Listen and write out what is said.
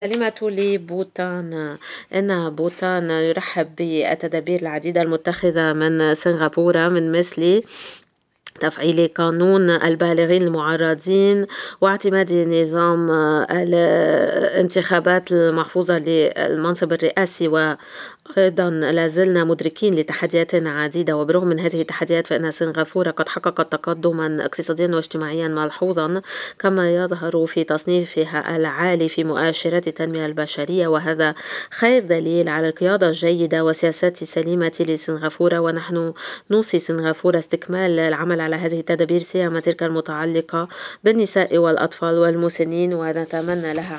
كلمة لبوتان. إن بوتان يرحب بالتدابير العديدة المتخذة من سنغافورة من مثل تفعيل قانون البالغين المعرضين واعتماد نظام الانتخابات المحفوظة للمنصب الرئاسي. وأيضا لازلنا مدركين لتحديات عديدة، وبرغم من هذه التحديات فإن سنغافورة قد حققت تقدما اقتصاديا واجتماعيا ملحوظا، كما يظهر في تصنيفها العالي في مؤشرات التنمية البشرية، وهذا خير دليل على القيادة الجيدة وسياسات سليمة لسنغافورة. ونحن نوصي سنغافورة استكمال العمل على هذه التدابير، سيما تلك المتعلقة بالنساء والأطفال والمسنين، ونتمنى لها